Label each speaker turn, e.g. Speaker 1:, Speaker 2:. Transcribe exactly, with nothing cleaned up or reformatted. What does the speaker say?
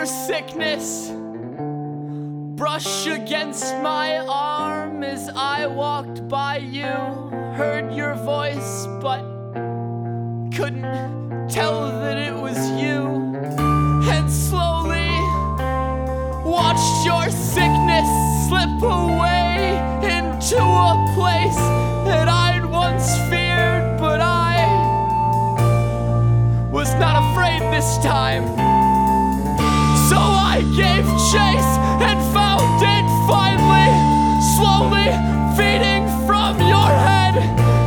Speaker 1: sickness brush against my arm as I walked by you. Heard your voice, but couldn't tell that it was you. And slowly watched your sickness slip away into a place that I'd once feared, but I was not afraid this time. So I gave chase and found it finally, slowly feeding from your head.